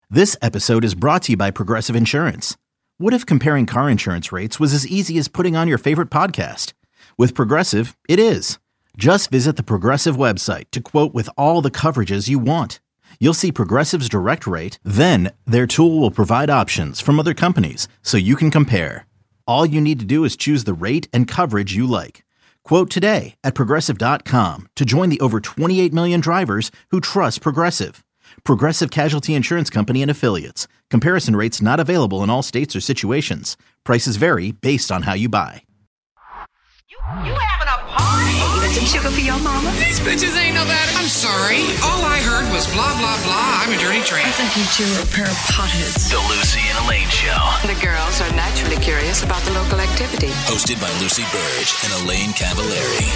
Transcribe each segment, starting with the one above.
This episode is brought to you by Progressive Insurance. What if comparing car insurance rates was as easy as putting on your favorite podcast? With Progressive, it is. Just visit the Progressive website to quote with all the coverages you want. You'll see Progressive's direct rate, then their tool will provide options from other companies so you can compare. All you need to do is choose the rate and coverage you like. Quote today at Progressive.com to join the over 28 million drivers who trust Progressive. Progressive Casualty Insurance Company and Affiliates. Comparison rates not available in all states or situations. Prices vary based on how you buy. You having a party? You got some sugar for your mama? These bitches ain't no better. I'm sorry. All I heard was blah, blah, blah. I'm a dirty tramp. I think you two are a pair of potheads. The Lucy and Elaine Show. The girls are naturally curious about the local activity. Hosted by Lucy Burge and Elaine Cavallari.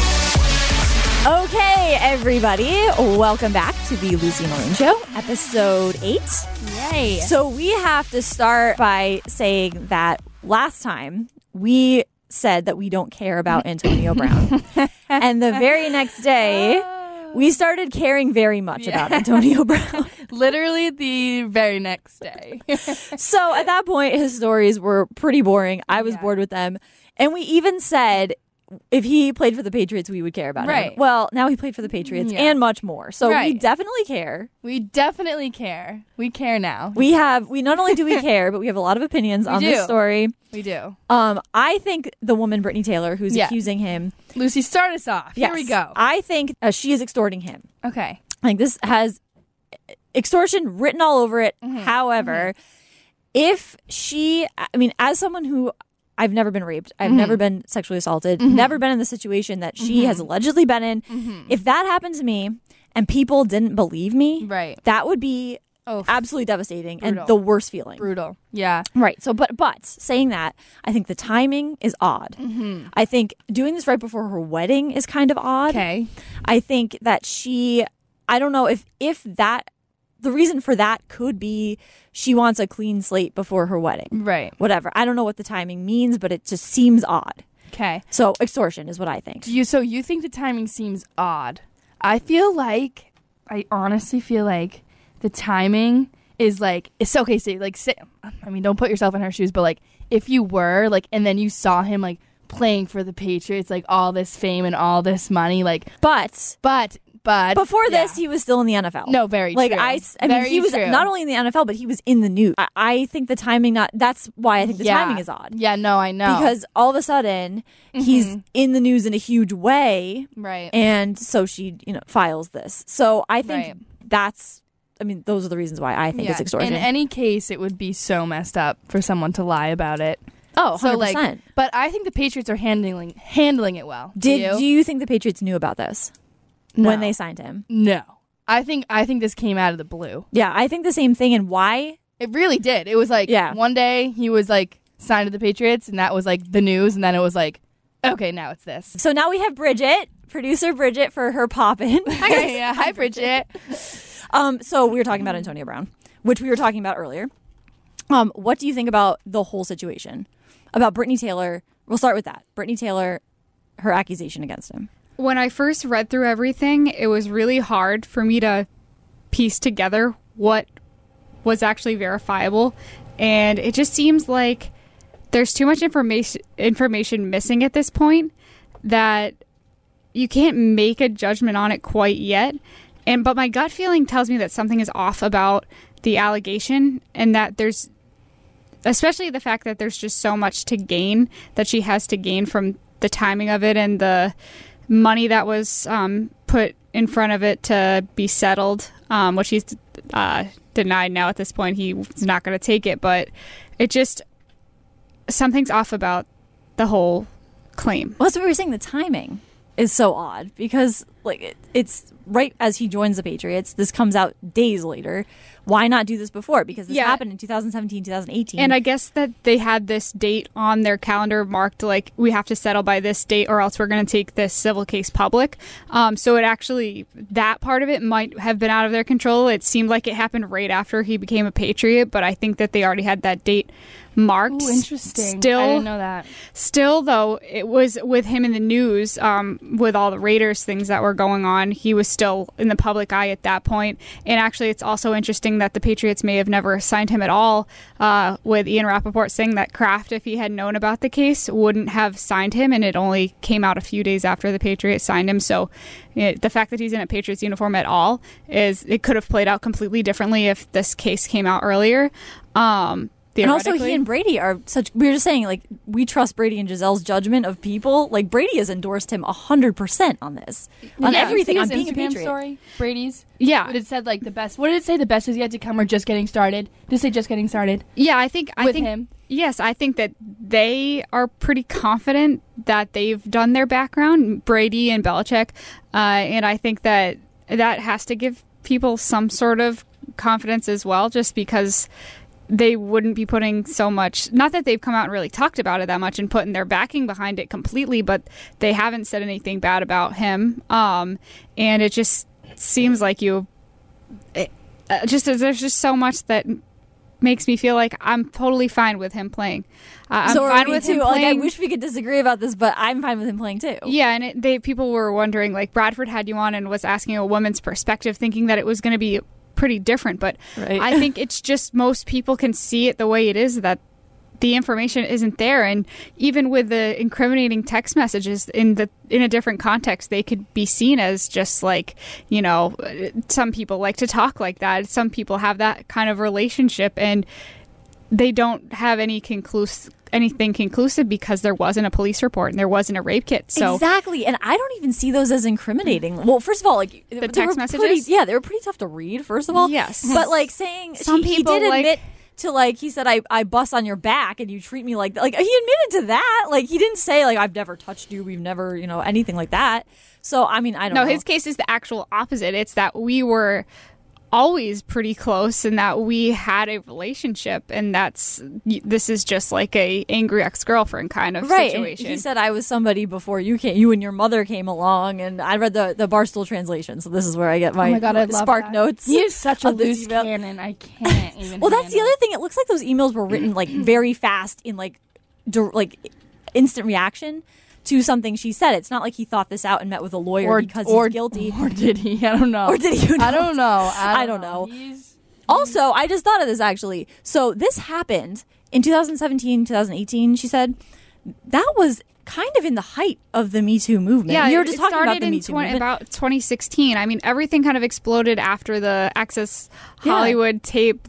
Okay, everybody, welcome back to the Lucy and Elaine Show, episode 8. Yay. So we have to start by saying that last time we said that we don't care about Antonio Brown. And the very next day, we started caring very much about Antonio Brown. Literally the very next day. So at that point, his stories were pretty boring. I was bored with them. And we even said if he played for the Patriots, we would care about him. Well, now he played for the Patriots and much more. So we definitely care. We definitely care. We care now. We not only do we care, but we have a lot of opinions on this story. We do. I think the woman, Brittany Taylor, who's accusing him. Lucy, start us off. Yes, Here we go. I think she is extorting him. Okay. I think this has extortion written all over it. However, if she, as someone who I've never been raped. I've never been sexually assaulted. Never been in the situation that she has allegedly been in. If that happened to me and people didn't believe me, that would be absolutely devastating and the worst feeling. Brutal. Yeah. Right. So, but saying that, I think the timing is odd. I think doing this right before her wedding is kind of odd. Okay. I think that I don't know if that. The reason for that could be she wants a clean slate before her wedding. Right. Whatever. I don't know what the timing means, but it just seems odd. Okay. So extortion is what I think. So you think the timing seems odd? I honestly feel like the timing is like, it's okay. Say, don't put yourself in her shoes, but like if you were like, and then you saw him like playing for the Patriots, like all this fame and all this money, like, but before this, he was still in the NFL. No, very true. He was not only in the NFL, but he was in the news. I think the timing that's why I think the timing is odd. Yeah, no, I know. Because all of a sudden, he's in the news in a huge way. Right. And so she, files this. So I think those are the reasons why I think it's extortion. In any case, it would be so messed up for someone to lie about it. Oh, 100%. But I think the Patriots are handling it well. Do you think the Patriots knew about this? No. When they signed him? No. I think this came out of the blue. Yeah, I think the same thing. And why? It really did. It was like one day he was like signed to the Patriots and that was like the news. And then it was like, okay, now it's this. So now we have Bridget, producer Bridget, for her pop-in. Hi, Bridget. So we were talking about Antonio Brown, which we were talking about earlier. What do you think about the whole situation? About Brittany Taylor? We'll start with that. Brittany Taylor, her accusation against him. When I first read through everything, it was really hard for me to piece together what was actually verifiable. And it just seems like there's too much information missing at this point that you can't make a judgment on it quite yet. But my gut feeling tells me that something is off about the allegation and that there's, especially the fact that there's just so much to gain that she has to gain from the timing of it and the money that was put in front of it to be settled, which he's denied now at this point. He's not going to take it, but it just, something's off about the whole claim. Well, that's what we were saying. The timing is so odd because it's right as he joins the Patriots. This comes out days later. Why not do this before? Because this happened in 2017, 2018. And I guess that they had this date on their calendar marked like we have to settle by this date or else we're going to take this civil case public. So it actually, that part of it might have been out of their control. It seemed like it happened right after he became a Patriot, but I think that they already had that date marked. Ooh, interesting. Still, I didn't know that. Still, though, it was with him in the news with all the Raiders things that were War going on. He was still in the public eye at that point. And actually, it's also interesting that the Patriots may have never signed him at all, with Ian Rappaport saying that Kraft, if he had known about the case, wouldn't have signed him, and it only came out a few days after the Patriots signed him. So the fact that he's in a Patriots uniform at all it could have played out completely differently if this case came out earlier. And also, he and Brady are such. We were just saying, like, we trust Brady and Gisele's judgment of people. Like, Brady has endorsed him 100% on this, on everything, on being a Instagram Patriot. story, Brady's. Yeah, but it said like the best. What did it say? The best is yet to come, or just getting started? Did it say just getting started? Yeah, I think him. Yes, I think that they are pretty confident that they've done their background, Brady and Belichick, and I think that has to give people some sort of confidence as well, just because they wouldn't be putting so much, not that they've come out and really talked about it that much and putting their backing behind it completely, but they haven't said anything bad about him. And it just seems like there's just so much that makes me feel like I'm totally fine with him playing. I'm fine with him playing. Like, I wish we could disagree about this, but I'm fine with him playing too. Yeah, and people were wondering, like, Bradford had you on and was asking a woman's perspective, thinking that it was going to be pretty different, but right. I think it's just most people can see it the way it is, that the information isn't there, and even with the incriminating text messages in a different context, they could be seen as just like, you know, some people like to talk like that, some people have that kind of relationship, and they don't have anything conclusive because there wasn't a police report and there wasn't a rape kit. So exactly, and I don't even see those as incriminating. Well, first of all, like the text messages, they were pretty tough to read. First of all, yes, but like saying he did admit to, like, he said, I bust on your back and you treat me like that. Like, he admitted to that. Like, he didn't say, like, I've never touched you, we've never, you know, anything like that. So I mean, I don't know. No, his case is the actual opposite. It's that we were always pretty close and that we had a relationship, and this is just like a angry ex-girlfriend kind of situation. And he said, I was somebody before you and your mother came along, and I read the Barstool translation, so this is where I get my I love spark that. notes. He is such a loose cannon. I can't even well, that's the other thing. It looks like those emails were written like very fast in like instant reaction to something she said. It's not like he thought this out and met with a lawyer because he's guilty. Or did he? I don't know. Or did he? I don't know. I don't know. Also, I just thought of this actually. So this happened in 2017, 2018, she said. That was kind of in the height of the Me Too movement. Yeah, you were just talking started about the Me Too movement. About 2016. I mean, everything kind of exploded after the Access Hollywood tape,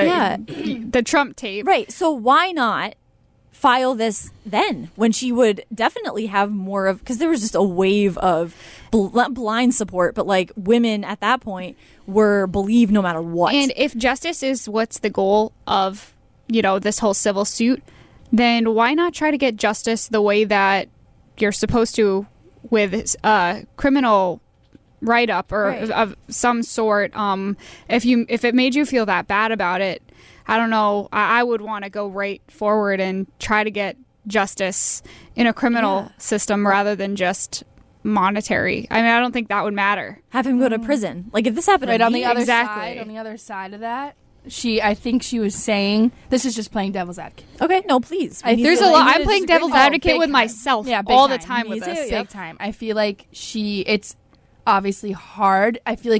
the Trump tape. Right. So why not file this then, when she would definitely have more of, because there was just a wave of blind support, but like women at that point were believed no matter what. And if justice is what's the goal of, you know, this whole civil suit, then why not try to get justice the way that you're supposed to with criminal write-up or of some sort? If it made you feel that bad about it, I don't know, I would want to go right forward and try to get justice in a criminal system rather than just monetary. I mean, I don't think that would matter. Have him go to prison. Like, if this happened on the other exactly. side, on the other side of that, I think she was saying, this is just playing devil's advocate. Okay, no, please. There's a lot. I'm playing devil's advocate with myself all the time with this. Big time. I feel like it's obviously hard. I feel like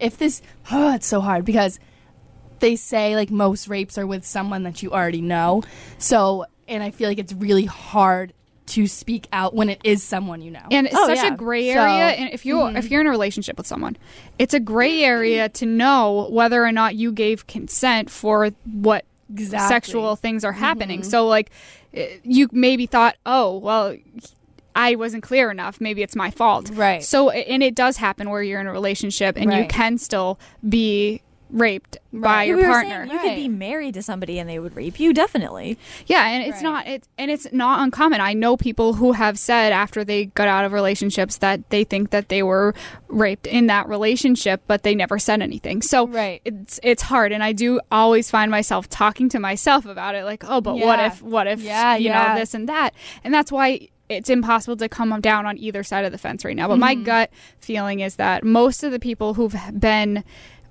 it's so hard because they say like most rapes are with someone that you already know. So, and I feel like it's really hard to speak out when it is someone you know. And it's such a gray area. And if you're in a relationship with someone, it's a gray area to know whether or not you gave consent for what sexual things are happening. So like you maybe thought, oh, well, I wasn't clear enough. Maybe it's my fault. Right. So, and it does happen where you're in a relationship and you can still be raped by your partner. You could be married to somebody and they would rape you, definitely. Yeah, and it's not uncommon. I know people who have said after they got out of relationships that they think that they were raped in that relationship, but they never said anything. So it's hard, and I do always find myself talking to myself about it, like, oh, but what if you know, this and that, and that's why it's impossible to come down on either side of the fence right now. But my gut feeling is that most of the people who've been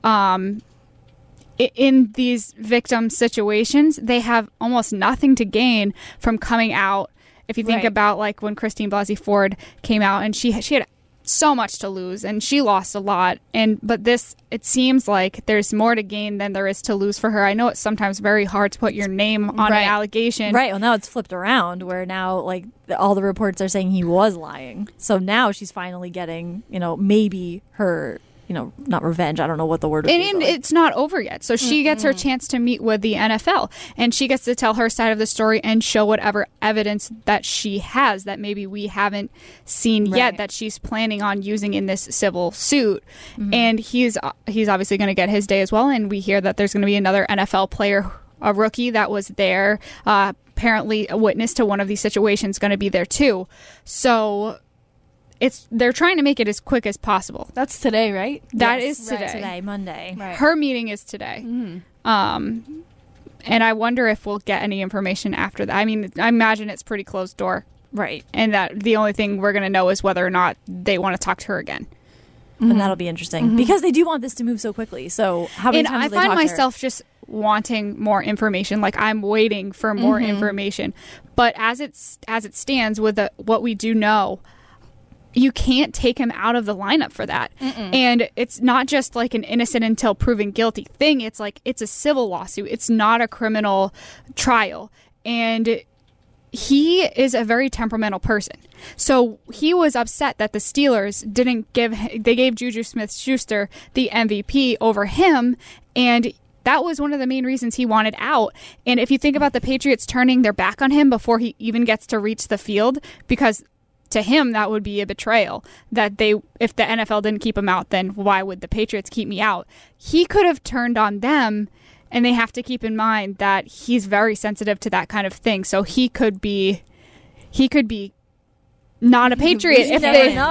in these victim situations, they have almost nothing to gain from coming out. If you think about like when Christine Blasey Ford came out, and she had so much to lose, and she lost a lot. But this, it seems like there's more to gain than there is to lose for her. I know it's sometimes very hard to put your name on an allegation. Right. Well, now it's flipped around where now like all the reports are saying he was lying. So now she's finally getting, maybe her, not revenge. I don't know what the word would be. And it's not over yet. So she gets her chance to meet with the NFL, and she gets to tell her side of the story and show whatever evidence that she has that maybe we haven't seen yet that she's planning on using in this civil suit. And he's obviously going to get his day as well. And we hear that there's going to be another NFL player, a rookie that was there, apparently a witness to one of these situations, going to be there too. So they're trying to make it as quick as possible. That's today, right? That is today. Today, Monday. Right. Her meeting is today. And I wonder if we'll get any information after that. I mean, I imagine it's pretty closed door. Right. And that the only thing we're going to know is whether or not they want to talk to her again. And that'll be interesting because they do want this to move so quickly. So how many And times I have they talked find to her? myself just wanting more information. Like, I'm waiting for more information. But as it stands with what we do know, you can't take him out of the lineup for that. And it's not just like an innocent until proven guilty thing. It's like, it's a civil lawsuit. It's not a criminal trial. And he is a very temperamental person. So he was upset that the Steelers they gave Juju Smith-Schuster the MVP over him. And that was one of the main reasons he wanted out. And if you think about the Patriots turning their back on him before he even gets to reach the field, because to him, that would be a betrayal. If the NFL didn't keep him out, then why would the Patriots keep me out? He could have turned on them, and they have to keep in mind that he's very sensitive to that kind of thing. So he could be not a Patriot if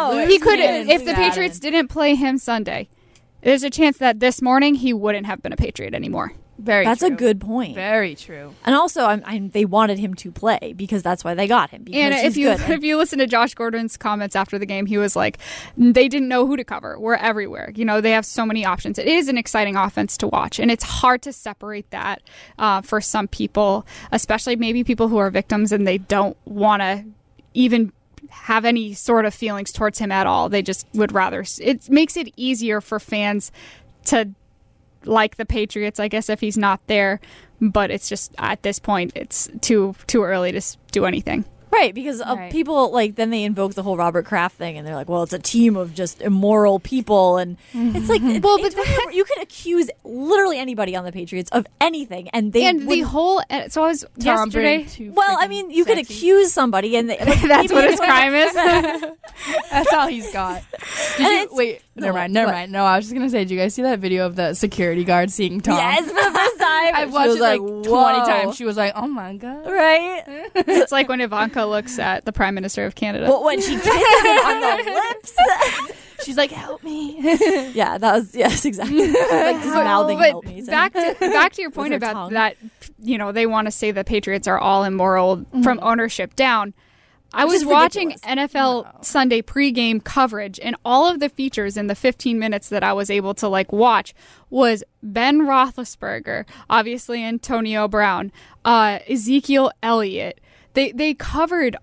the Patriots didn't play him Sunday. There's a chance that this morning he wouldn't have been a Patriot anymore. That's true. a good point. Very true. And also, they wanted him to play because that's why they got him. And if you listen to Josh Gordon's comments after the game, he was like, they didn't know who to cover. We're everywhere. They have so many options. It is an exciting offense to watch, and it's hard to separate that for some people, especially maybe people who are victims and they don't want to even have any sort of feelings towards him at all. They just would rather. It makes it easier for fans to like the Patriots, I guess, if he's not there. But it's just, at this point, it's too early to do anything. Right, because people, then they invoke the whole Robert Kraft thing, and they're like, well, it's a team of just immoral people, and it's like, you could accuse literally anybody on the Patriots of anything, and they so I was yesterday. Well, I mean, you could accuse somebody, and that's what his crime is. That's all he's got. Wait, never mind. No, I was just gonna say, did you guys see that video of the security guard seeing Tom? Yes, for the first time. I've watched it like 20 times. She was like, oh my god. Right? It's like when Ivanka looks at the Prime Minister of Canada. Well, when she kisses him on the lips. She's like, help me. Yeah, yes, exactly. Like just mouthing help me. Back to your point about tongue. that, they want to say the Patriots are all immoral from ownership down. I was watching NFL Sunday pregame coverage, and all of the features in the 15 minutes that I was able to watch was Ben Roethlisberger, obviously Antonio Brown, Ezekiel Elliott. They covered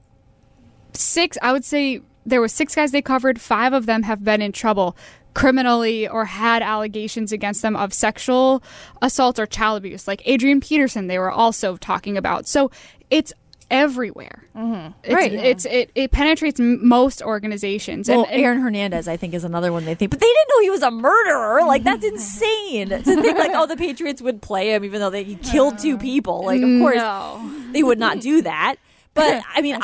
6. I would say there were 6 guys they covered. 5 of them have been in trouble criminally or had allegations against them of sexual assault or child abuse. Like Adrian Peterson, they were also talking about. So it's everywhere. It penetrates most organizations. Well, Aaron Hernandez, I think, is another one they think, but they didn't know he was a murderer. That's insane to think the Patriots would play him even though he killed 2 people. Of course, they would not do that. But I mean,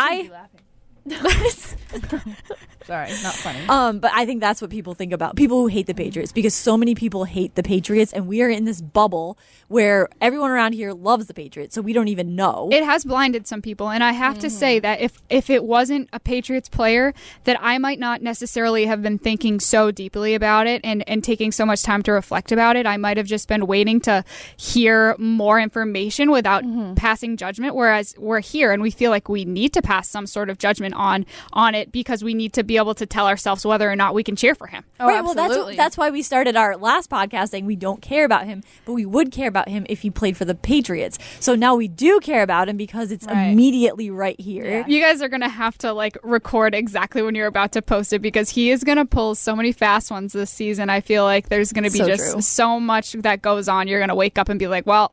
Sorry, not funny. But I think that's what people think about. People who hate the Patriots, because so many people hate the Patriots, and we are in this bubble where everyone around here loves the Patriots, so we don't even know. It has blinded some people, and I have to say that if it wasn't a Patriots player, that I might not necessarily have been thinking so deeply about it and taking so much time to reflect about it. I might have just been waiting to hear more information without passing judgment, whereas we're here and we feel like we need to pass some sort of judgment on it because we need to be be able to tell ourselves whether or not we can cheer for him. Oh, right. Well, absolutely. that's why we started our last podcast saying we don't care about him, but we would care about him if he played for the Patriots. So now we do care about him because it's immediately right here. You guys are going to have to like record exactly when you're about to post it because he is going to pull so many fast ones this season. I feel like there's going to be So so much that goes on. You're going to wake up and be like, well,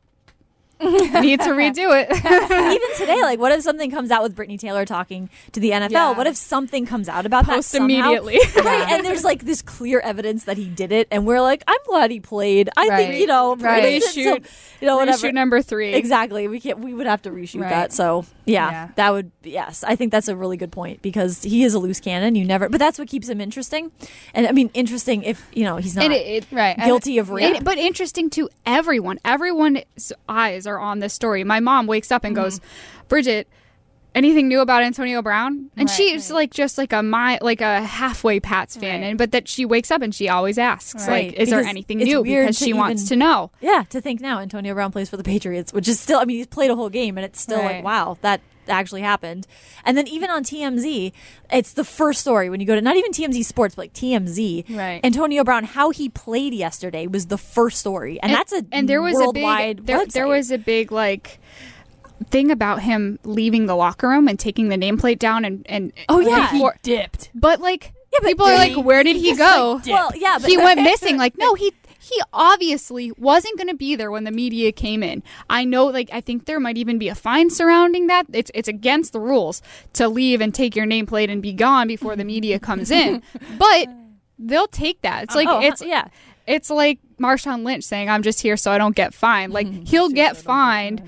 need to redo it. Even today, like, what if something comes out with Brittany Taylor talking to the NFL? Yeah. What if something comes out about Post that somehow? immediately. Right, and there's like this clear evidence that he did it, and we're like, I'm glad he played. I think, you know, Reshoot. whatever. Reshoot number 3. Exactly. We would have to reshoot that. So yeah, that would, yes, I think that's a really good point because he is a loose cannon. But that's what keeps him interesting. And I mean, interesting if, you know, he's not guilty of rape. But interesting to everyone. Everyone's eyes are on this story. My mom wakes up and goes, Bridget, anything new about Antonio Brown? And she's like just like a halfway Pats fan, but that she wakes up and she always asks, like, is there Because anything it's new? weird Because to she even- wants to know. Yeah, to think now Antonio Brown plays for the Patriots, which is still, I mean, he's played a whole game and it's still like, wow, that actually happened. And then even on TMZ, it's the first story when you go to not even TMZ Sports, but like TMZ. Right. Antonio Brown, how he played yesterday was the first story, and that's a and there was worldwide a big there was a big like thing about him leaving the locker room and taking the nameplate down and He dipped. but like but people are like, where did he go? well, yeah, but He went missing. Like, no, he obviously wasn't going to be there when the media came in. I know, like, I think there might even be a fine surrounding that. It's against the rules to leave and take your nameplate and be gone before the media comes in. But they'll take that. It's like it's like Marshawn Lynch saying, "I'm just here so I don't get fined." Like, he'll get fined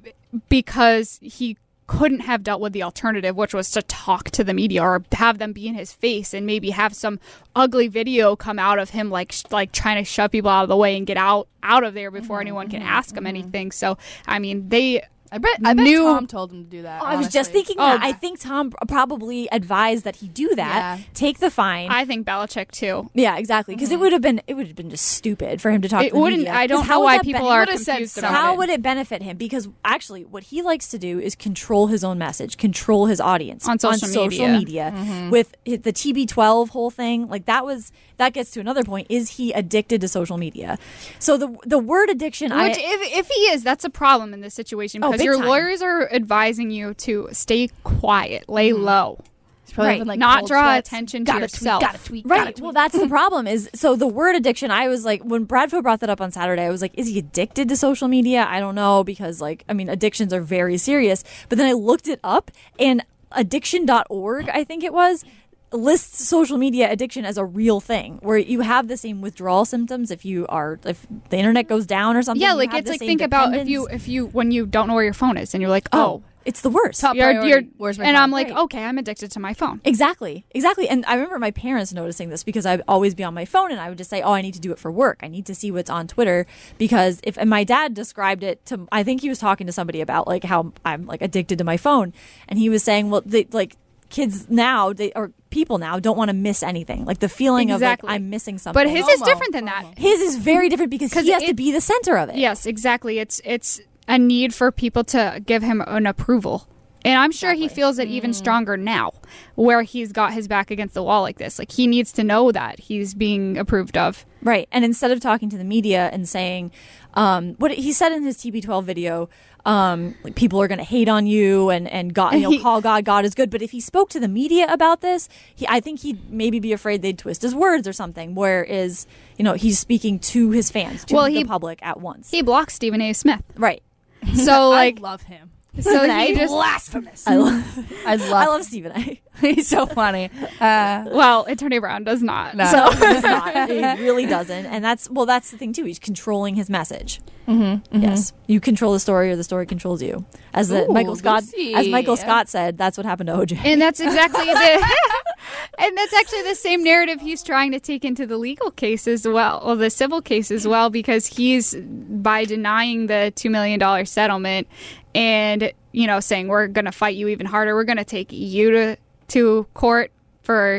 because he couldn't have dealt with the alternative, which was to talk to the media or have them be in his face and maybe have some ugly video come out of him like trying to shove people out of the way and get out of there before anyone can ask him anything. So I mean, I bet Tom told him to do that. I was just thinking that. I think Tom probably advised that he do that, take the fine. I think Belichick too. Yeah, exactly. Because it would have been just stupid for him to talk to the media. I don't know why people are confused about it. How would it benefit him? Because actually, what he likes to do is control his own message, control his audience on social media. With the TB12 whole thing. Like that gets to another point. Is he addicted to social media? So the word addiction, which if he is, that's a problem in this situation because your lawyers are advising you to stay quiet, lay low. Right. Not draw attention to yourself. Gotta tweet. Well, that's the problem is, so the word addiction, I was like, when Bradford brought that up on Saturday, I was like, is he addicted to social media? I don't know, because like, I mean, addictions are very serious. But then I looked it up and addiction.org, I think it was, lists social media addiction as a real thing where you have the same withdrawal symptoms if the internet goes down or something. Yeah, like it's like, think about if you when you don't know where your phone is and you're like, oh, it's the worst. Where's my phone? I'm like, okay, I'm addicted to my phone. Exactly. And I remember my parents noticing this because I'd always be on my phone and I would just say, oh, I need to do it for work. I need to see what's on Twitter because and my dad described it to, I think he was talking to somebody about like how I'm like addicted to my phone. And he was saying, well, kids now, people now don't want to miss anything. Like the feeling of like, I'm missing something. But his is different than that. His is very different because he has to be the center of it. Yes, exactly. It's a need for people to give him an approval. And I'm sure he feels it even stronger now, where he's got his back against the wall like this. Like, he needs to know that he's being approved of. Right. And instead of talking to the media and saying, what he said in his TB12 video, like people are going to hate on you and God, call God is good. But if he spoke to the media about this, I think he'd maybe be afraid they'd twist his words or something. Whereas, he's speaking to his fans, to the public at once. He blocked Stephen A. Smith. Right. So like, I love him. So he's blasphemous. I love Stephen A. He's so funny. Well, Antonio Brown does not. No. So he does not. He really doesn't. And that's the thing too. He's controlling his message. Yes, you control the story, or the story controls you. As Michael Scott said, that's what happened to OJ. And that's exactly and that's actually the same narrative he's trying to take into the legal case as well, or the civil case as well, because he's, by denying the $2 million settlement and saying we're going to fight you even harder, we're going to take you to court for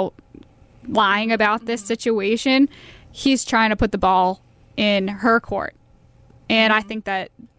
lying about this situation. He's trying to put the ball in her court. And I think that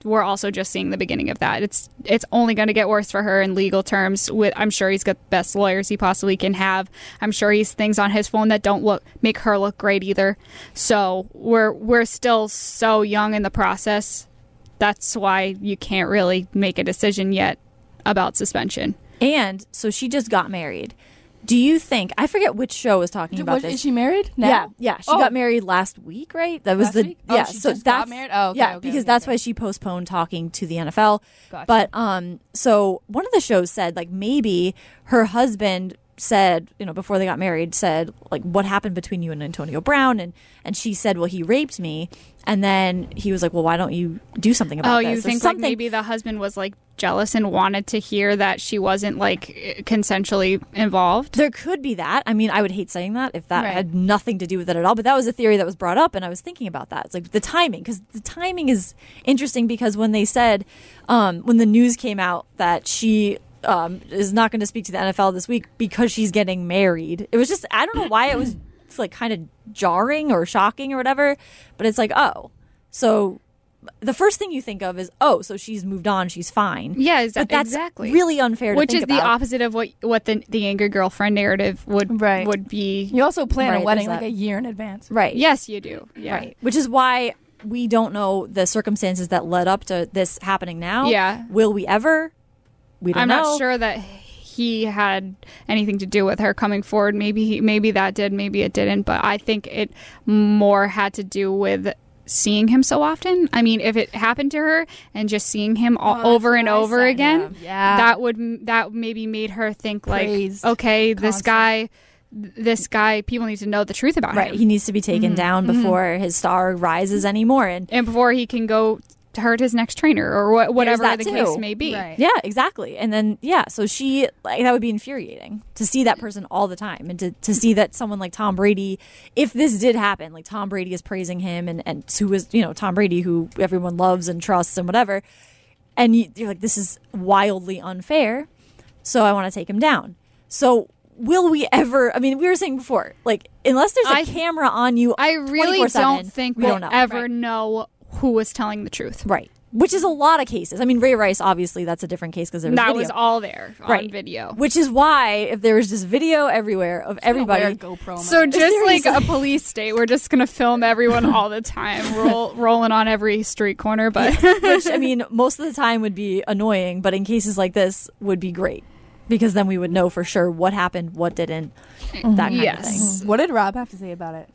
we're also just seeing the beginning of that. It's only going to get worse for her in legal terms. I'm sure he's got the best lawyers he possibly can have. I'm sure he's things on his phone that don't make her look great either. So we're still so young in the process. That's why you can't really make a decision yet about suspension. And so she just got married. Do you think, I forget which show was talking about this. Is she married now? Yeah. She got married last week, right? That was Last week? Oh, she just got married? Oh, okay, yeah, okay, because okay, that's okay. why she postponed talking to the NFL. Gotcha. But so one of the shows said like maybe her husband said, before they got married, said like, what happened between you and Antonio Brown? And she said, well, he raped me. And then he was like, well, why don't you do something about this? You think like maybe the husband was like jealous and wanted to hear that she wasn't like consensually involved? There could be that. I mean, I would hate saying that if that had nothing to do with it at all. But that was a theory that was brought up, and I was thinking about that. It's like the timing, because the timing is interesting because when they said, when the news came out that she is not going to speak to the NFL this week because she's getting married, it was just, I don't know why it was like kind of jarring or shocking or whatever, but it's like, oh, so the first thing you think of is, oh, so she's moved on, she's fine. Yeah, but that's exactly. really unfair to Which think is about. the opposite of what the angry girlfriend narrative would be. You also plan a Right, wedding there's like that. a year in advance. Right. Yes, you do. Yeah. Right. Which is why we don't know the circumstances that led up to this happening now. Yeah. Will we ever? We don't I'm know. not sure that he had anything to do with her coming forward. Maybe that did, maybe it didn't. But I think it more had to do with seeing him so often. I mean, if it happened to her and just seeing him over and over again, that maybe made her think Praised like, okay, constantly. this guy, people need to know the truth about Right. him. He needs to be taken down before his star rises anymore. And before he can go to hurt his next trainer or whatever that the too. case may be. Right. yeah, exactly. And then, so she, like, that would be infuriating to see that person all the time and to see that someone like Tom Brady, if this did happen, like Tom Brady is praising him and who is, Tom Brady, who everyone loves and trusts and whatever. And you're like, this is wildly unfair. So I want to take him down. So will we ever, I mean, we were saying before, like, unless there's a camera on you, I really 24/7, don't think we we'll don't know. ever know who was telling the truth. Right. Which is a lot of cases. I mean, Ray Rice, obviously, that's a different case because there was That video. was all there on video. Which is why, if there was just video everywhere of everybody. Wear a GoPro. So just like Seriously. a police state, we're just going to film everyone all the time, rolling on every street corner. But Which, I mean, most of the time would be annoying, but in cases like this would be great. Because then we would know for sure what happened, what didn't, that kind of thing. What did Rob have to say about it?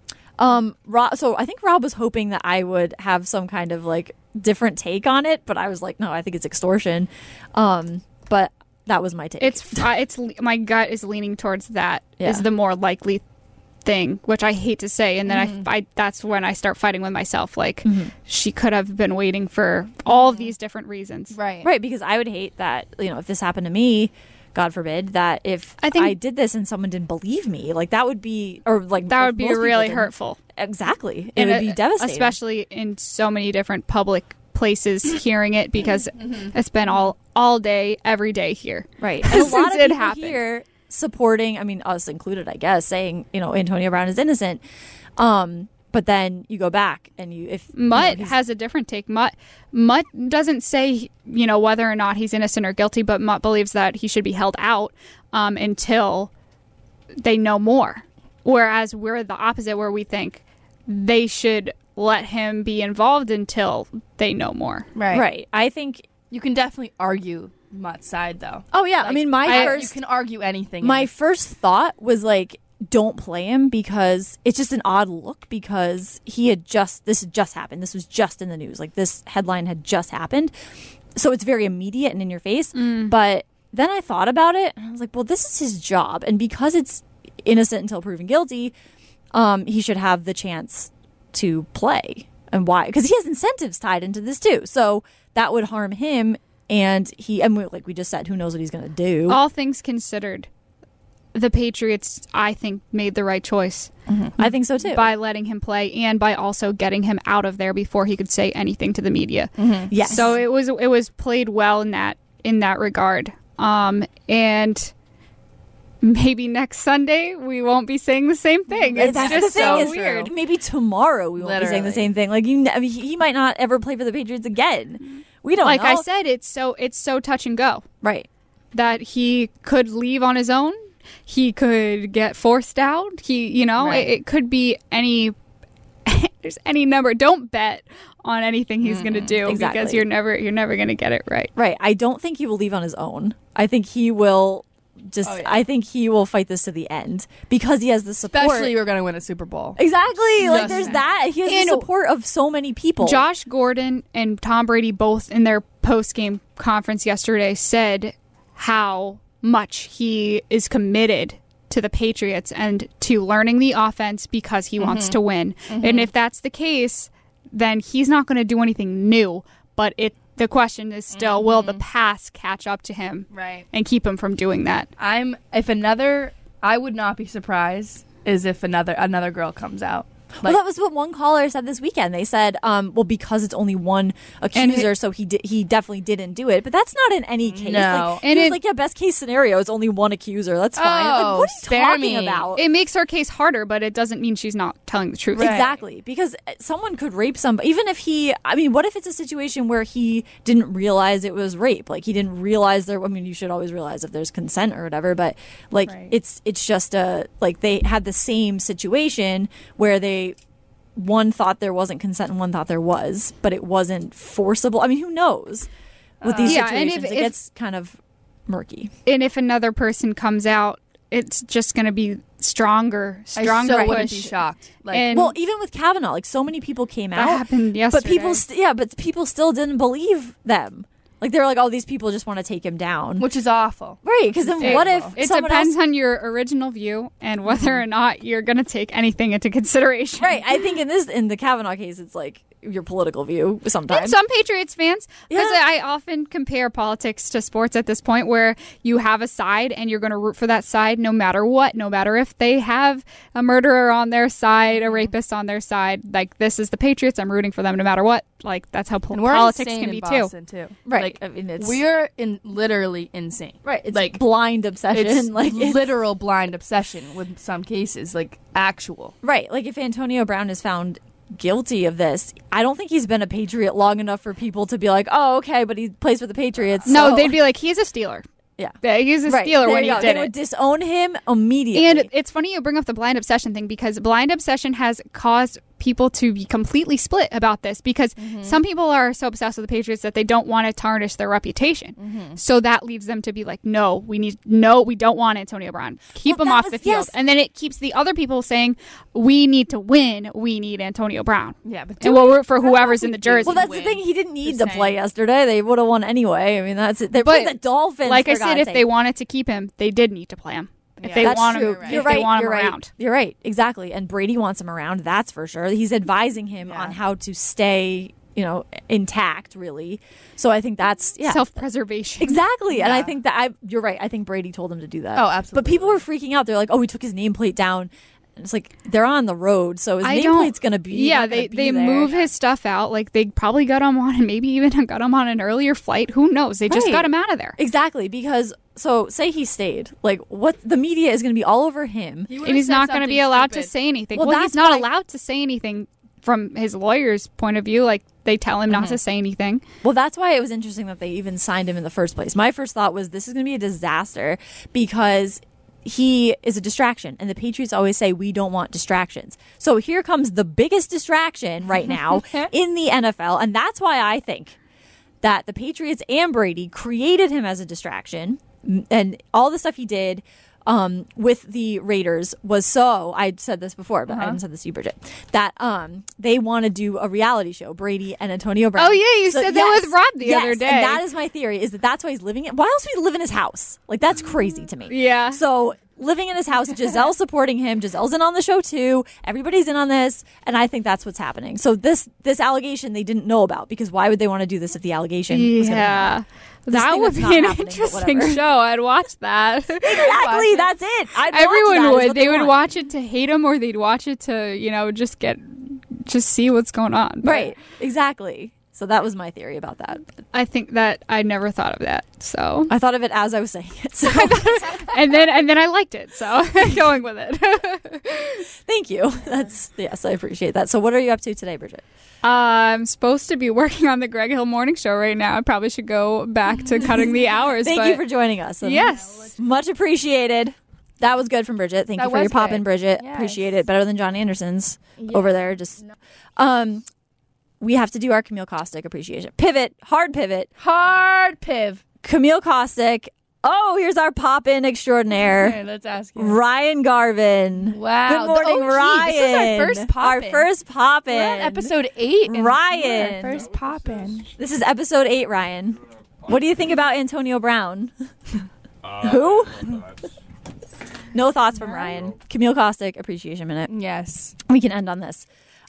So I think Rob was hoping that I would have some kind of like different take on it, but I was like, no, I think it's extortion. But that was my take. it's my gut is leaning towards that is Yeah. the more likely thing, which I hate to say. And then I that's when I start fighting with myself. Like she could have been waiting for all of these different reasons. Right. right, because I would hate that, if this happened to me, God forbid, that if I think- I did this and someone didn't believe me, like that would be, or like That if would be most people really didn't- hurtful. Exactly. It And would be devastating. especially in so many different public places hearing it because it's been all day, every day here. Right. And a lot Since of it people happened. here supporting, I mean, us included, I guess, saying, Antonio Brown is innocent. But then you go back and Mutt has a different take. Mutt doesn't say, whether or not he's innocent or guilty, but Mutt believes that he should be held out until they know more. Whereas we're the opposite, where we think they should let him be involved until they know more. Right. Right. I think, You can definitely argue Mutt's side, though. oh yeah, I mean, You can argue anything. my first thought was like, don't play him, because it's just an odd look, because this had just happened. This was just in the news. Like, this headline had just happened. So it's very immediate and in your face. But then I thought about it and I was like, well, this is his job. And because it's innocent until proven guilty, he should have the chance to play. And why? Because he has incentives tied into this too. So that would harm him. And like we just said, who knows what he's going to do. All things considered, the Patriots, I think, made the right choice I think so too. by letting him play and by also getting him out of there before he could say anything to the media. Yes. So it was played well in that regard. And maybe next Sunday we won't be saying the same thing. It's That's just the thing so is, weird. Maybe tomorrow we won't be saying the Literally. same thing. Like he might not ever play for the Patriots again, We don't like know. I said, it's so touch and go Right. that he could leave on his own. He could get forced out. It could be there's any number. Don't bet on anything he's going to do Exactly. because you're never going to get it right. Right. I don't think he will leave on his own. I think he will I think he will fight this to the end because he has the support. Especially we're going to win a Super Bowl. Exactly. Like Just- there's that. He has the support of so many people. Josh Gordon and Tom Brady both in their post-game conference yesterday said how much he is committed to the Patriots and to learning the offense because he wants to win. And if that's the case, then he's not going to do anything new. But the question is still, will the past catch up to him and keep him from doing that? I would not be surprised is if another girl comes out. Well, that was what one caller said this weekend. They said, well, because it's only one accuser, so he definitely didn't do it. But that's not in any case. No. Like, and it's best case scenario, it's only one accuser. That's fine. Like, what are you spare talking me. about? It makes her case harder, but it doesn't mean she's not telling the truth. Right. Exactly. Because someone could rape somebody. Even if what if it's a situation where he didn't realize it was rape? Like, he didn't realize you should always realize if there's consent or whatever. But, it's just they had the same situation where one thought there wasn't consent and one thought there was, but it wasn't forcible. I mean, who knows? With these situations, it gets kind of murky. And if another person comes out, it's just going to be stronger I so push. wouldn't be shocked. And Even with Kavanaugh, so many people came that out. happened yesterday. But people still didn't believe them. Like, they were like, oh, these people just want to take him down. which is awful. Right, because then what if it someone depends else... on your original view and whether or not you're going to take anything into consideration. Right, I think in the Kavanaugh case, it's like your political view sometimes. And some Patriots fans, because Yeah. I often compare politics to sports at this point where you have a side and you're going to root for that side no matter what, no matter if they have a murderer on their side, a rapist on their side. Like, this is the Patriots. I'm rooting for them no matter what. Like, that's how And we're politics insane can in be Boston, too. Right. Like, I mean, we're literally insane. Right, it's like blind obsession. It's it's literal blind obsession with some cases, like actual. Right, like if Antonio Brown is found guilty of this, I don't think he's been a Patriot long enough for people to be like, oh, okay, but he plays for the Patriots. No, so- they'd be like, he's a Steeler. Yeah. He's a Right, Steeler there when you he go. did They it. would disown him immediately. And it's funny you bring up the blind obsession thing because blind obsession has caused people to be completely split about this because some people are so obsessed with the Patriots that they don't want to tarnish their reputation. So that leads them to be like, we don't want Antonio Brown. Keep him off the field. yes. And then it keeps the other people saying, we need to win. We need Antonio Brown. Yeah, but And we'll root for whoever's in the jersey. well, that's the thing. He didn't need to play yesterday. They would have won anyway. I mean, that's it. They played the Dolphins. Like I for said, God's if sake. they wanted to keep him, they did need to play him. If they That's want true. him, You're if right. they want him You're right. around. You're right. Exactly. And Brady wants him around. That's for sure. He's advising him on how to stay, intact. Really. So I think that's Self-preservation. Exactly. And I think that you're right. I think Brady told him to do that. Oh, absolutely. But people were freaking out. They're like, oh, we took his nameplate down. And it's like, they're on the road, so his nameplate's going to be Yeah, not gonna they be there. move his stuff out. Like, they probably got him on, and maybe even got him on an earlier flight. Who knows? They just Right. got him out of there. Exactly, because, so, say he stayed. Like, what the media is going to be all over him. And he's not going to be allowed to say anything. Well, Well, he's that's not why- allowed to say anything from his lawyer's point of view. Like, they tell him not to say anything. Well, that's why it was interesting that they even signed him in the first place. My first thought was this is going to be a disaster because he is a distraction. And the Patriots always say, we don't want distractions. So here comes the biggest distraction right now in the NFL. And that's why I think that the Patriots and Brady created him as a distraction. And all the stuff he did with the Raiders was so, I said this before, but I haven't said this to you, Bridget, that they want to do a reality show, Brady and Antonio Brown. Oh, yeah, you said that with Rob the other day. And that is my theory, is that's why he's living it. Why else would he live in his house? Like, that's crazy to me. Yeah. So living in his house, Giselle's supporting him. Giselle's in on the show too. Everybody's in on this. And I think that's what's happening. So this allegation they didn't know about, because why would they want to do this if the allegation was going to happen? That thing would that's be not an happening, but interesting whatever. show. I'd watch that. Exactly. That's it. I'd watch that, Everyone is would. what They would want. watch it to hate him, or they'd watch it to, just see what's going on. But Right. Exactly. So that was my theory about that. I think that I never thought of that. So I thought of it as I was saying it. So and then I liked it. So going with it. thank you. Yes, I appreciate that. So what are you up to today, Bridget? I'm supposed to be working on the Greg Hill Morning Show right now. I probably should go back to cutting the hours. Thank you for joining us. Yes. Much appreciated. That was good from Bridget. Thank you for your pop in, Bridget. Yes. Appreciate it. Better than John Anderson's over there. Just we have to do our Camille Caustic appreciation. Hard pivot. Camille Caustic. Oh, here's our pop in extraordinaire. Okay, let's ask him. Ryan Garvin. Wow. Good morning, the OG. Ryan. This is our first pop-in. Our first pop in. We're on episode 8. and Ryan. we're our first pop-in. This is episode 8, Ryan. What do you think about Antonio Brown? Who? No thoughts from Ryan. Camille Caustic appreciation minute. Yes. We can end on this.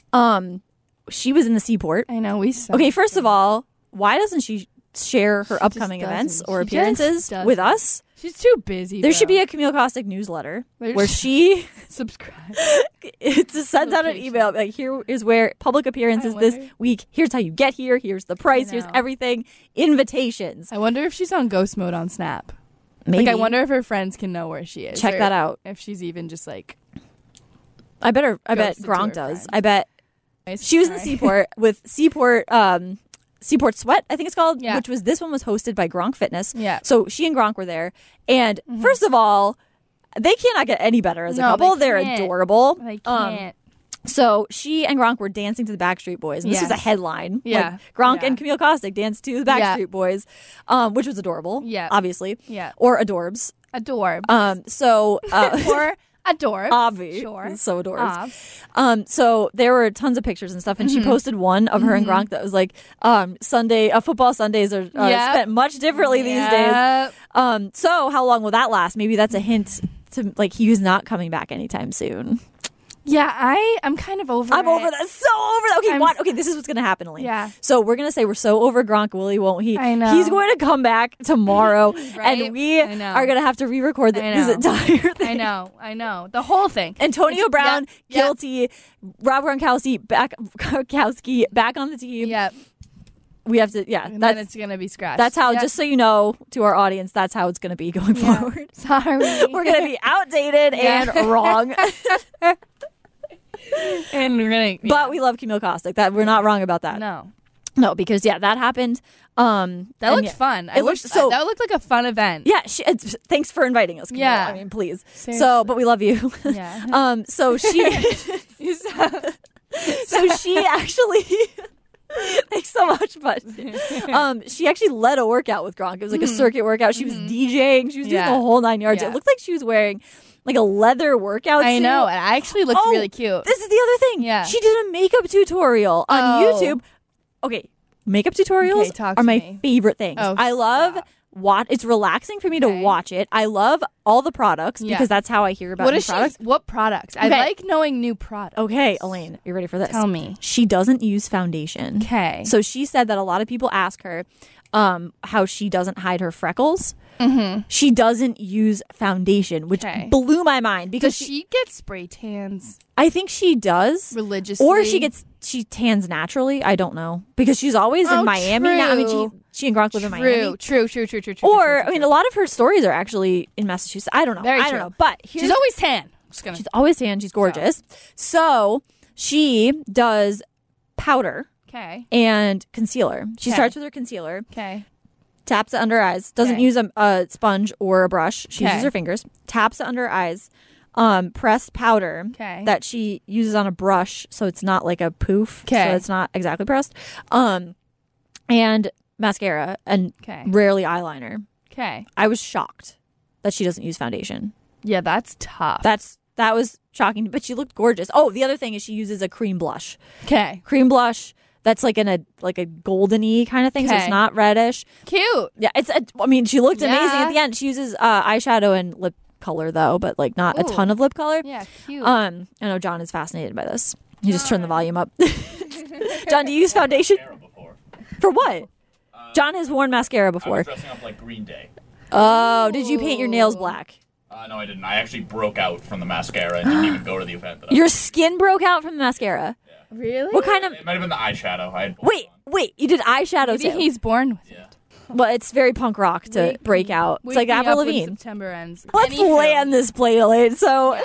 She was in the Seaport. I know, we suck. Okay, first of all, why doesn't she share her upcoming events or She just appearances doesn't. with us? She's too busy. There should be a Camille Caustic newsletter where she subscribe. sends out an email like, here is where public appearances this week. Here's how you get here. Here's the price. Here's everything. Invitations. I wonder if she's on ghost mode on Snap. Maybe. Like, I wonder if her friends can know where she is. Check or that out. If she's even just like. I bet Ghosted to Gronk her does. friends. I bet she was in the Seaport with Seaport Sweat, I think it's called, Yeah. which was this one was hosted by Gronk Fitness. Yeah. So she and Gronk were there. And first of all, they cannot get any better as a couple. They're adorable. I can't. So she and Gronk were dancing to the Backstreet Boys. And this was a Yes. headline. Yeah. Like, Gronk Yeah. and Camille Caustic danced to the Backstreet Yeah. Boys, which was adorable. Yeah. Obviously. Yeah. Or adorbs. Adorbs. So or adorbs. Obvi. Sure. It's so adorbs. Obs. So there were tons of pictures and stuff, and she posted one of her and Gronk that was like, football Sundays are spent much differently these days. So how long will that last? Maybe that's a hint to like he was not coming back anytime soon. Yeah, I'm kind of over I'm over that. So over that. Okay, Okay, this is what's going to happen, Elaine. Yeah. So we're going to say we're so over Gronk, Willie, won't he? I know. He's going to come back tomorrow, Right? and we I know. are going to have to re-record this entire thing. I know. The whole thing. Antonio Brown, yeah. guilty. Rob Gronkowski back on the team. Yeah. We have to, And then it's going to be scratched. that's how, Yep. just so you know, to our audience, that's how it's going to be going forward. Sorry. We're going to be outdated and wrong. And we're going to. But we love Camille Caustic. That we're not wrong about that. No, because that happened. That looked fun. It looked so. That looked like a fun event. Yeah. Thanks for inviting us, Camille. Yeah. I mean, please. Seriously. So, but we love you. Yeah. So she. So she actually. Thanks so much, but she actually led a workout with Gronk. It was like a circuit workout. She was DJing. She was doing the whole 9 yards. Yeah. It looked like she was wearing like a leather workout suit. I know. And I actually looked really cute. This is the other thing. Yeah. She did a makeup tutorial on YouTube. Okay, makeup tutorials talk are to my me. favorite things. Oh, I love it's relaxing for me to watch it. I love all the products because that's how I hear about new products. What products? I Okay. like knowing new products. Okay, Elaine, you ready for this? Tell me. She doesn't use foundation. Okay. So she said that a lot of people ask her how she doesn't hide her freckles. Mm-hmm. She doesn't use foundation, which blew my mind because Does she get spray tans I think she does religiously, or she tans naturally. I don't know because she's always in Miami now. I mean, she and Gronk live in Miami. True. Or I mean, a lot of her stories are actually in Massachusetts. I don't know. Very I true. don't know. But She's always tan. she's always tan. She's gorgeous. So she does powder Okay. and concealer. She Okay. starts with her concealer. Okay. Taps it under her eyes. Doesn't Okay. use a sponge or a brush. She uses Okay. her fingers. Taps it under her eyes. Pressed powder Okay. that she uses on a brush, so it's not like a poof. Okay. So it's not exactly pressed. And mascara and Okay. rarely eyeliner. Okay. I was shocked that she doesn't use foundation. Yeah, that's tough. That was shocking, but she looked gorgeous. Oh, the other thing is she uses a cream blush. Okay. Cream blush that's like in a golden-y kind of thing, so it's Okay. not reddish. Cute. Yeah, I mean, she looked amazing Yeah. at the end. She uses eyeshadow and lip color though, but like not a ton of lip color. Yeah, cute. I know John is fascinated by this. You just turn the volume up. John, do you use foundation? For what? John has worn mascara before. Dressing up like Green Day. Oh, did you paint your nails black? No, I didn't. I actually broke out from the mascara and didn't even go to the event. Your skin broke out from the mascara? Yeah. Really? What kind of... It might have been the eyeshadow. I had Wait, you did eyeshadow Maybe too? he's born with Yeah. Well, it's very punk rock to break out. It's like Avril Lavigne. September ends. Let's land this plate, Elaine. So...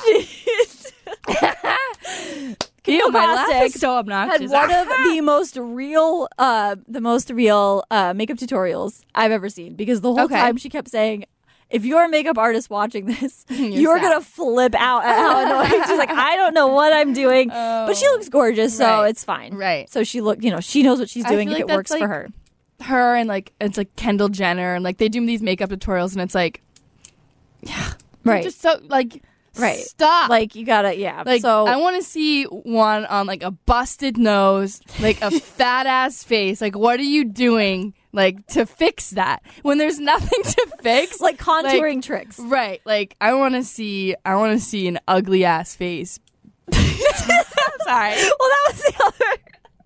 Ew, my laugh Caustic is so obnoxious. had one of the most real makeup tutorials I've ever seen, because the whole time she kept saying, if you're a makeup artist watching this, you're going to flip out at how annoying. She's like, I don't know what I'm doing, but she looks gorgeous, so it's fine. Right. So she she knows what she's doing if it works for her. Her and it's like Kendall Jenner, and like they do these makeup tutorials, and it's like, yeah, right. Just so like. Right. Stop. Like, you gotta, Like, so I want to see one on, like, a busted nose, like, a fat-ass face. Like, what are you doing, like, to fix that? When there's nothing to fix. like contouring tricks. Right. Like, I want to see an ugly-ass face. Sorry. Well, that was the other...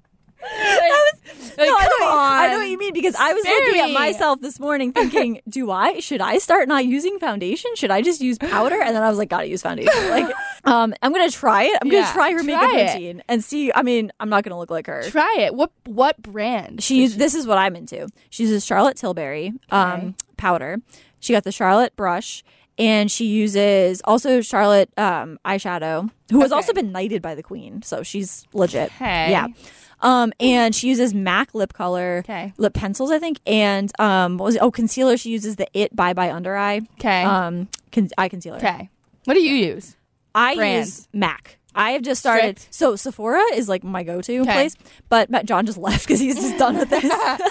I know what you mean, because I was looking at myself this morning thinking, should I start not using foundation? Should I just use powder? And then I was like, gotta use foundation. Like, I'm gonna try it. I'm gonna try her makeup routine and see. I mean, I'm not gonna look like her. Try it. What brand? This is what I'm into. She uses Charlotte Tilbury powder. She got the Charlotte brush. And she uses also Charlotte eyeshadow, who has also been knighted by the Queen. So she's legit. Okay. Yeah. And she uses MAC lip color, lip pencils, I think. And concealer. She uses the It Bye Bye Under Eye. Okay. Eye concealer. Okay. What do you use? I use MAC. I have just started. Strict. So Sephora is like my go-to place, but John just left because he's just done with this.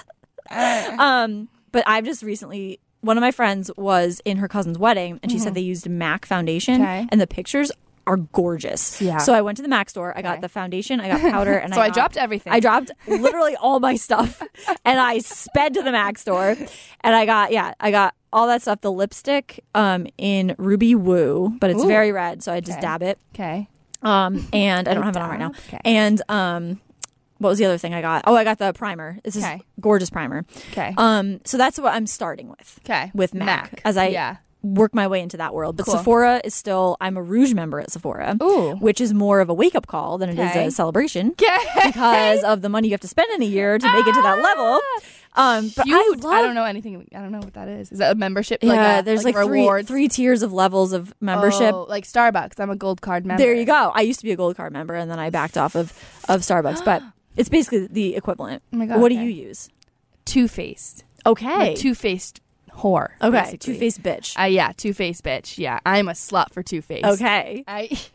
But I've just recently. One of my friends was in her cousin's wedding, and she said they used MAC foundation, and the pictures are gorgeous. Yeah. So I went to the MAC store. I got the foundation, I got powder, and I dropped everything. I dropped literally all my stuff, and I sped to the MAC store, and I got all that stuff. The lipstick in Ruby Woo, but it's very red, so I just dab it. Okay. And I don't have it on right now. Okay. And what was the other thing I got? Oh, I got the primer. It's this gorgeous primer. Okay. So that's what I'm starting with. Okay. With MAC. As I work my way into that world. But Sephora is still, I'm a Rouge member at Sephora. Ooh. Which is more of a wake-up call than it is a celebration. Because of the money you have to spend in a year to make it to that level. But I don't know anything. I don't know what that is. Is that a membership? Yeah, there's like rewards? three tiers of levels of membership. Oh, like Starbucks. I'm a gold card member. There you go. I used to be a gold card member, and then I backed off of Starbucks. But it's basically the equivalent. Oh my God. What do you use? Too Faced. Okay. Too Faced whore. Okay. Too Faced bitch. Yeah. Too Faced bitch. Yeah. I'm a slut for Too Faced. Okay.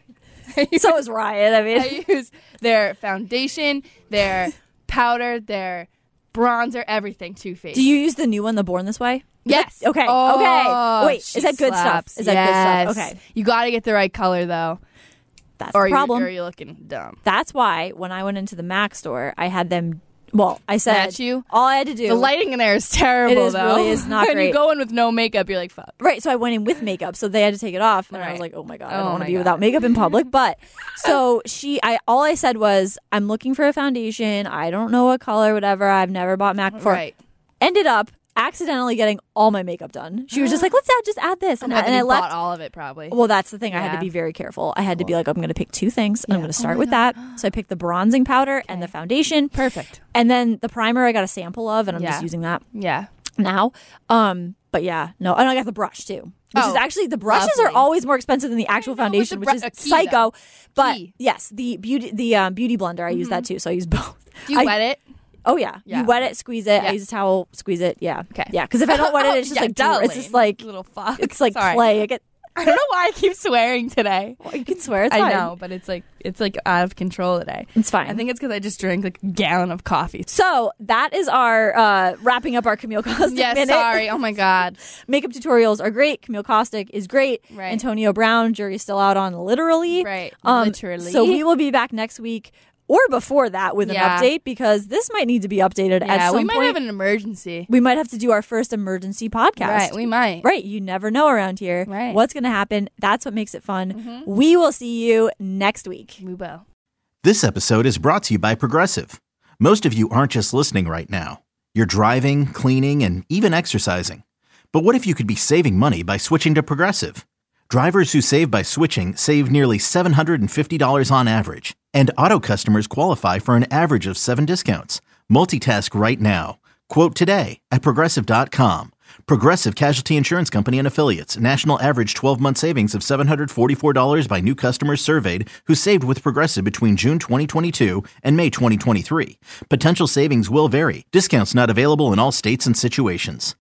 So is Ryan. I mean, I use their foundation, their powder, their bronzer, everything. Too Faced. Do you use the new one, the Born This Way? Yes. Okay. Oh, okay. Wait. Is that good slaps. stuff? Is that good stuff? Okay. You got to get the right color though. That's the problem. Or you're looking dumb. That's why when I went into the MAC store, I had them. Well, I said Match you? All I had to do. The lighting in there is terrible. Though. Really is not when great. You go in with no makeup, you're like, fuck. Right. So I went in with makeup, so they had to take it off, and I was like, oh my God, I don't want to be without makeup in public. But so all I said was, I'm looking for a foundation. I don't know what color, whatever. I've never bought MAC before. Right. Ended up accidentally getting all my makeup done. She was just like, just add this. And I left bought all of it probably. Well, that's the thing. I had to be very careful. I had to be like, I'm going to pick two things. And I'm going to start with that. So I picked the bronzing powder and the foundation. Perfect. And then the primer I got a sample of, and I'm just using that now. But yeah, no. And I got the brush too. Which is actually, the brushes are always more expensive than the actual foundation, which is psycho. But yes, the beauty blender, I use that too. So I use both. Do you wet it? Oh, yeah. You wet it, squeeze it. I use a towel, squeeze it. Yeah. Okay. Yeah, because if I don't wet it, it's just it's just like little fuck. It's like clay. I don't know why I keep swearing today. Well, you can swear. It's fine. I know, but it's like out of control today. It's fine. I think it's because I just drank like a gallon of coffee. So that is our wrapping up our Camille Caustic minute. Sorry. Oh my God. Makeup tutorials are great. Camille Caustic is great. Right. Antonio Brown, jury's still out on literally. Right. Literally. So we will be back next week. Or before that with an update, because this might need to be updated at some point. We might have an emergency. We might have to do our first emergency podcast. Right, we might. Right, you never know around here. Right. What's going to happen. That's what makes it fun. We will see you next week. We will. This episode is brought to you by Progressive. Most of you aren't just listening right now. You're driving, cleaning, and even exercising. But what if you could be saving money by switching to Progressive? Drivers who save by switching save nearly $750 on average. And Auto customers qualify for an average of 7 discounts. Multitask right now. Quote today at Progressive.com. Progressive Casualty Insurance Company and Affiliates. National average 12-month savings of $744 by new customers surveyed who saved with Progressive between June 2022 and May 2023. Potential savings will vary. Discounts not available in all states and situations.